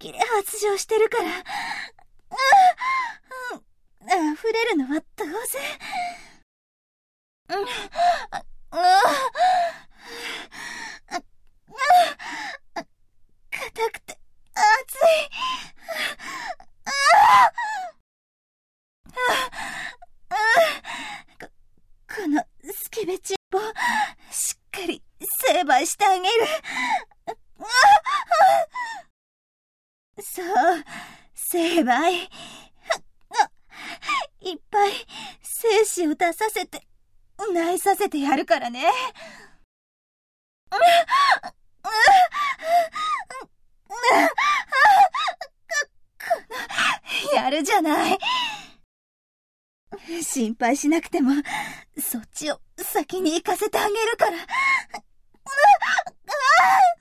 気で発情してるから。溢れるのは当然。硬くて熱い。このスケベチンポ、しっかり成敗してあげる。そう、成敗。いっぱい精子を出させて、萎えさせてやるからね。やるじゃない。心配しなくても、そっちを先に行かせてあげるから。